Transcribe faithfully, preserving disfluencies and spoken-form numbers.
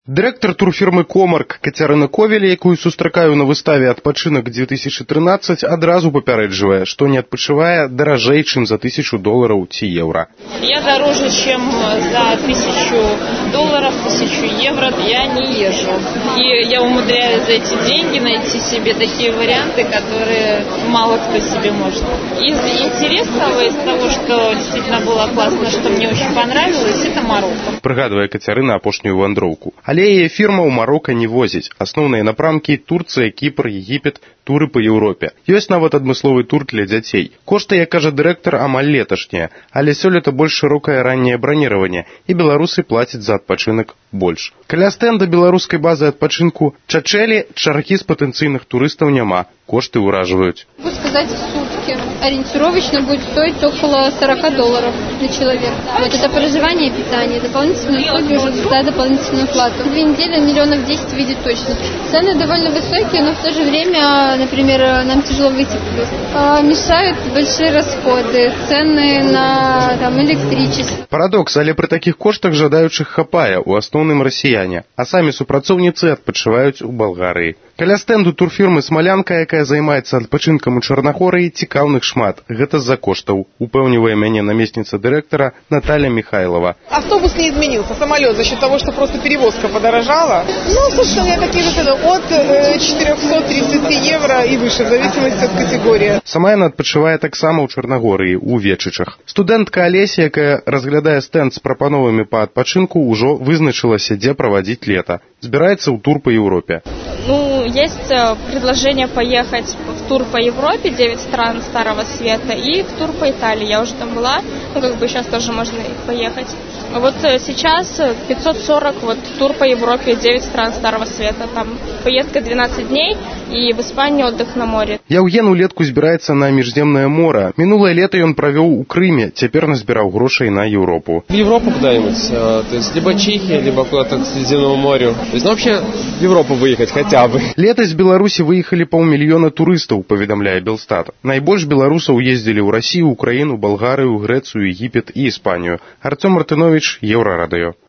Дырэктар турфірмы «Комарк» Кацярына Ковеля, якую сустракаю на выставе «Адпачынак две тысячи тринадцать», адразу папярэджвае, што не адпачывае даражэй, чым за тысячу долларов ці еўра. Я дороже, чем за тысячу долларов, тысячу евро я не езжу. И я умудряюсь за эти деньги найти себе такие варианты, которые мало кто себе может. Из интересного, из того, что действительно было классно, что мне очень понравилось, это Марокко. Прыгадвае Кацярына апошнюю вандроўку. Але яе фірма ў Марокко не возіць. Асноўныя напрамкі – Турцыя, Кіпр, Егіпет, туры па Еўропе. Ёсць нават адмысловы тур для дзяцей. Кошты, як кажа дырэктар, амаль леташнія, але сёлета больш шырокае ранняе браніраванне, і беларусы плацяць за адпачынак больш. Каля стэнда беларускай базы адпачынку Чачэлі чаргі з патэнцыйных турыстаў няма. Кошты ўражваюць. Могу сказать, в сутки ориентировочно будет стоить около сорок долларов на человека. Вот это проживание и питание. Дополнительные услуги уже за дополнительную плату. Две недели миллионов десять видит точно. Цены довольно высокие, но в то же время, например, нам тяжело выйти в плюс. А, мешают большие расходы, цены на там, электричество. Парадокс, але пры такіх коштах жадаючых хапае, у асноўным расіяне, а самі супрацоўніцы адпачываюць у Балгарыі. Каля стэнду турфірмы «Смалянка», якая займаецца адпачынкам у Чарнагорыі, цікаўных шмат. Гэта з-за коштаў, упэўнівае мяне намесніца дырэктара Наталья Михайлова. Автобус не изменился, самолет за счет того, что просто перевозка подорожала. Ну, собственно, я такие же цены от четырёхсот тридцати евро и выше, в зависимости от категории. Сама яна адпачывае таксама ў Чарнагорыі, у Вечычах. Студэнтка Алеся, якая разглядае стэнд з прапановамі па адпачынку, ужо вызначылася, дзе праводзіць лета. Збіраецца ў тур па Еўропе. Ну, есть предложение поехать в тур по Европе, девять стран Старого Света, и в тур по Италии. Я уже там была, ну, как бы сейчас тоже можно поехать. Вот сейчас пятьсот сорок, вот тур по Европе, девять стран Старого Света, там поездка двенадцать дней, и в Испании отдых на море. Яўген улетку збіраецца на міжземнае мора. Мінулае лето ён правёў у Крыме, цяпер назбіраў грошай на Европу. В Европу куда-нибудь, то есть либо Чехия, либо куда-то к Средиземному морю. То есть, ну, вообще в Европу выехать хотя бы. Летась з Беларусі выехалі паўмільёна турыстаў, паведамляе Белстат. Найбольш беларусаў ездзілі ў Расію, Украіну, Балгарыю, Грэцыю, Егіпет і Іспанію. Артём Мартынович, Еўрарадыё.